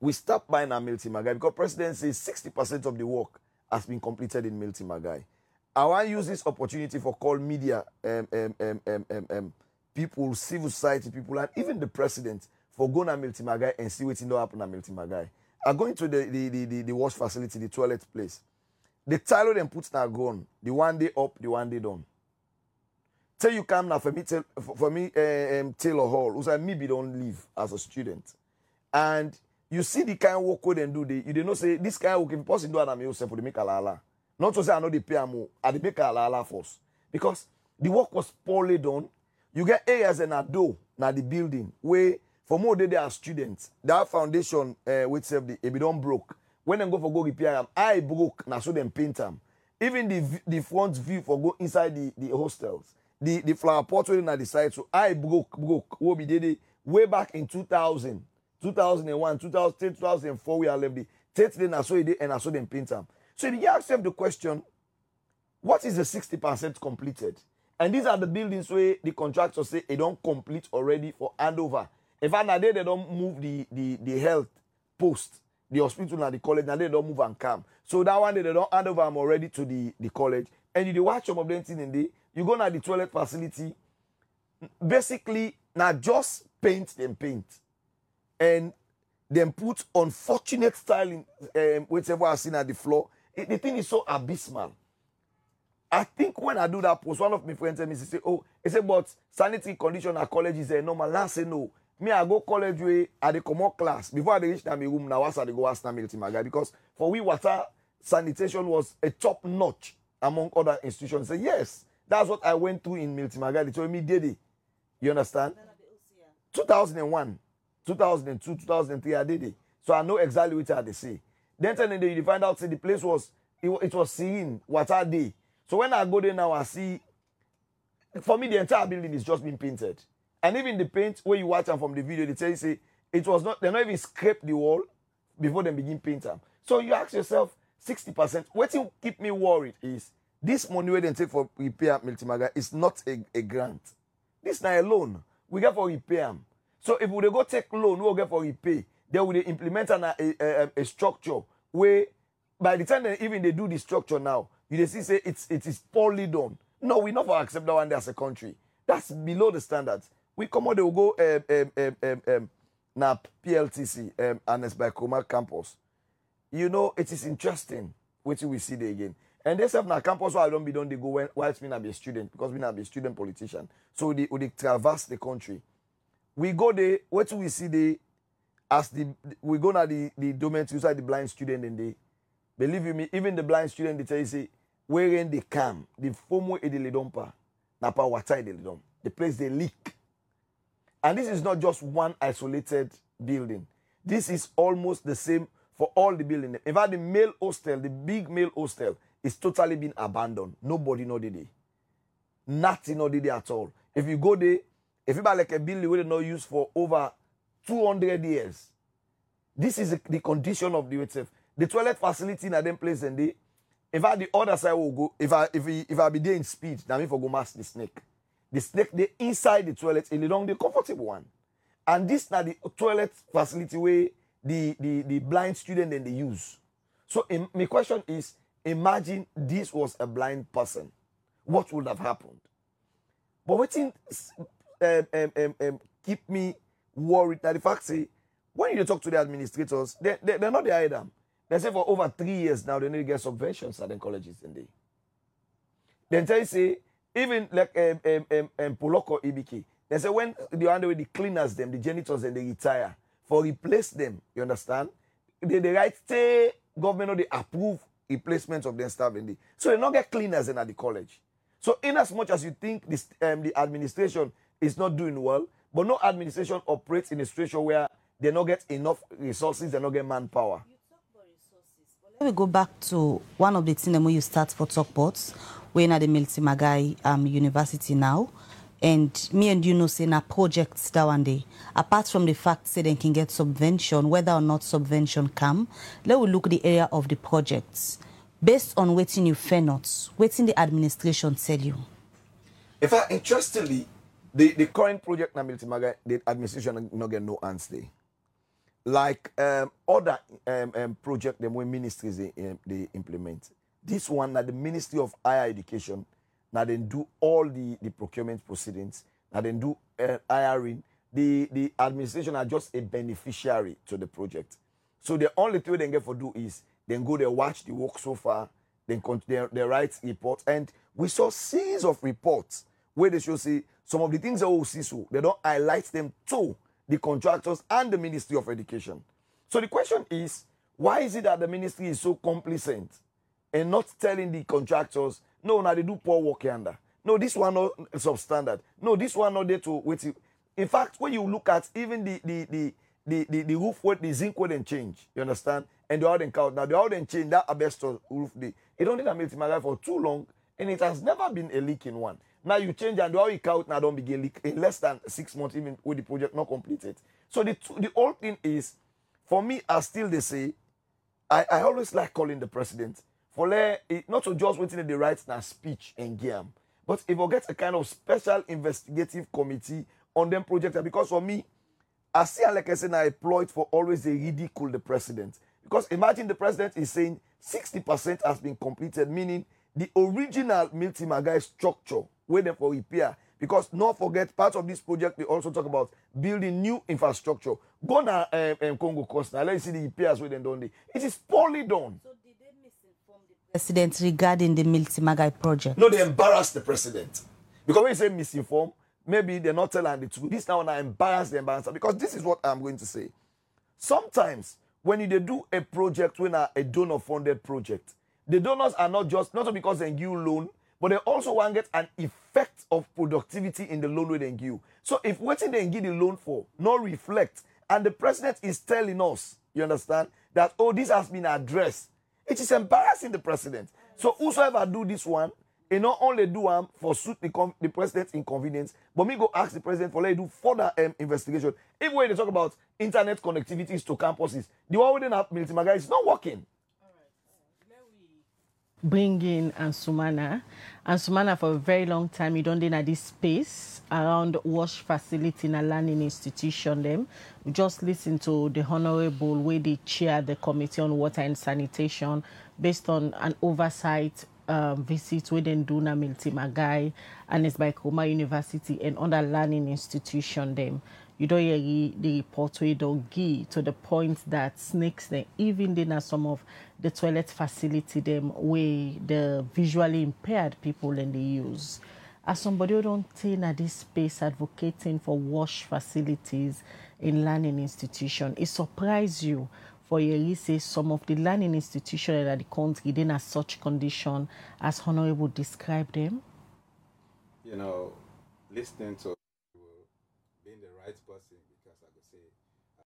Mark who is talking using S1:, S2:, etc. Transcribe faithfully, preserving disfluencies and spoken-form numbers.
S1: we stopped buying our Milty Magai because President says sixty percent of the work has been completed in Milty Magai. I want to use this opportunity for call media, um, um, um, um, um, um, people, civil society people, and even the president for going to Milty Magai and see what's going to happen at Milty Magai. I go into the, the, the, the, the wash facility, the toilet place. The tile them put now gone. The one day up, the one day down. Tell you come now for me, tell, for, for me, uh, um, Taylor Hall, who said maybe don't leave as a student. And you see the kind of work they do, they, you don't say this kind of work, if possible, do it, I'm yourself for the make a la. Not to say I know they pay more, I make a la first. Because the work was poorly done. You get areas in a door, now the building, where for more day they are students. That foundation, uh, which serve the, if it don't broke. When they go for go repair them, I broke, now so them paint them. Even the the front view for go inside the, the hostels. The, the flower pot waiting at the side, so I broke, broke, what we did it way back in two thousand, two thousand one, two thousand, two thousand four, we are left the third then I saw it and I saw them paint them. So you ask yourself the question, what is the sixty percent completed? And these are the buildings where the contractors say they don't complete already for handover. If I day they don't move the, the, the health post, the hospital and the college, now they don't move and come. So that one day they don't hand over them already to the, the college. And you watch some of them things in the you go to the toilet facility, basically now just paint them paint. And then put unfortunate styling, um, whichever I seen at the floor. It, the thing is so abysmal. I think when I do that post, one of my friends tell me, he say, oh, he said, but sanitary condition at college is a normal. I say, no. Me, I go college way, I dey come out class. Before I dey reach my room, now I dey go ask Milty Magai. Because for we, water sanitation was a top notch among other institutions. Say, yes, that's what I went through in Milty Magai. They told me, did it. You understand? two thousand one, two thousand two, two thousand three, I did it. So I know exactly what they say. Then ten day you find out say the place was it, it was serene, water day. So when I go there now, I see for me the entire building is just being painted. And even the paint where you watch them from the video, they tell you say it was not they not even scrape the wall before they begin paint them. So you ask yourself sixty percent. What will keep me worried is this money where they take for repair Milty Magai is not a, a grant. This is not a loan. We get for repair. So if we go take loan, we will get for repay. They will implement an, a, a, a structure where by the time they even they do the structure now, you they see say it's it is poorly done. No, we never accept that one there as a country. That's below the standards. We come out, they will go um, um, um, um, um, now P L T C um, and it's by Kromah campus. You know, it is interesting what we see there again. And they say na campus where I don't be done, they go when whilst me not be a student, because me not be a student politician. So they, they traverse the country. We go there, what we see there, as the we go now the, the domain to inside the blind student and they believe you me, even the blind student they tell you say, wherein they come, the fomo e de ledompa, na pa water de ledom. The place they leak. And this is not just one isolated building. This is almost the same for all the buildings. In fact, the male hostel, the big male hostel, is totally been abandoned. Nobody know the day. Nothing know the day at all. If you go there, if you buy like a building where they not used for over two hundred years, this is the, the condition of the itself. The toilet facility in a them place and they, in fact, the other side will go, if I if I, if I be there in speed, now me for go mask the snake. The snake, they inside the toilet, and they don't the comfortable one. And this now the toilet facility where the, the, the blind student then they use. So in, my question is, imagine this was a blind person. What would have happened? But what thing um, um, um, um, keep me worried that the fact say, when you talk to the administrators, they, they, they're not the item. They say for over three years now, they need to get subventions at the colleges. And they. Then they say, even like um, um, um, um, Poloko I B K, they say when they hand away the cleaners, them, the janitors, and they retire, for replace them, you understand? They, they write, say, government, they approve replacement of their staff. And they. So they not get cleaners in at the college. So in as much as you think this, um, the administration is not doing well, but no administration operates in a situation where they not get enough resources, they not get manpower.
S2: You talk about resources, but let me go back to one of the things when you start for Talkpots. We're at the Milty Magai um, University now. And me and you know, say na projects that one day. Apart from the fact say they can get subvention, whether or not subvention come, let we look at the area of the projects. Based on waiting you fair not, waiting the administration tell you.
S1: In fact, interestingly, the, the current project na Milty Magai, the administration not get no answer. like um, other um, um, project them when ministries they, um, they implement. This one, now the Ministry of Higher Education, now they do all the, the procurement proceedings, now they do uh, hiring. The, the administration are just a beneficiary to the project. So the only thing they get for do is then go there, watch the work so far, then they, they write report. And we saw series of reports where they should say some of the things that we see, so they don't highlight them to the contractors and the Ministry of Education. So the question is, why is it that the ministry is so complacent and not telling the contractors, no, now they do poor work under. No, this one not substandard. No, this one not there to wait. In fact, when you look at even the the the the, the, the roof weight, the zinc weight and change, you understand? And the out and count. Now the out and change, that asbestos roof, they, it don't need a multi for too long, and it has never been a leak in one. Now you change and the oil count now don't begin leak in less than six months, even with the project not completed. So the the whole thing is, for me, as still they say, I, I always like calling the president for let it, not to just waiting at the rights and speech and game, but if we get a kind of special investigative committee on them projects. Because for me, I see like I said, I employed for always they ridicule the president. Because imagine the president is saying sixty percent has been completed, meaning the original Milty Magai structure waiting for repair. Because not forget, part of this project, they also talk about building new infrastructure. Go now, um, um, Congo Coast now. Let's see the repairs where they done. It is poorly done.
S2: So did they misinform the president regarding the Milty Magai project?
S1: No, they embarrassed the president. Because when you say misinform, maybe they're not telling the truth. This now I embarrass the embarrasser. Because this is what I'm going to say. Sometimes when you they do a project, when a, a donor-funded project, the donors are not just, not because they give loan, but they also want to get an effect of productivity in the loan where they give. So if what they give the loan for, not reflect, and the president is telling us, you understand, that, oh, this has been addressed, it is embarrassing the president. So whosoever do this one, he not only do um, for suit the, the president's inconvenience, but me go ask the president for let do further um, investigation. Even when they talk about internet connectivities to campuses, the one we didn't have Milty Magai is not working.
S3: Bring in Ansumana. Ansumana, for a very long time, you don't know this space around wash facility in a learning institution. Them we just listen to the honorable way they chair the committee on water and sanitation based on an oversight um, visit we then do na Milty Magai and it's by Nkrumah University and other learning institution. Them. You don't hear the report we don't give to the point that snakes them, even then are some of the toilet facility them where the visually impaired people and they use. As somebody who don't take at this space advocating for wash facilities in learning institution, it surprised you for you say some of the learning institutions in the country then are such condition as Honorable described them?
S4: You know, listening to being the right person, because I could say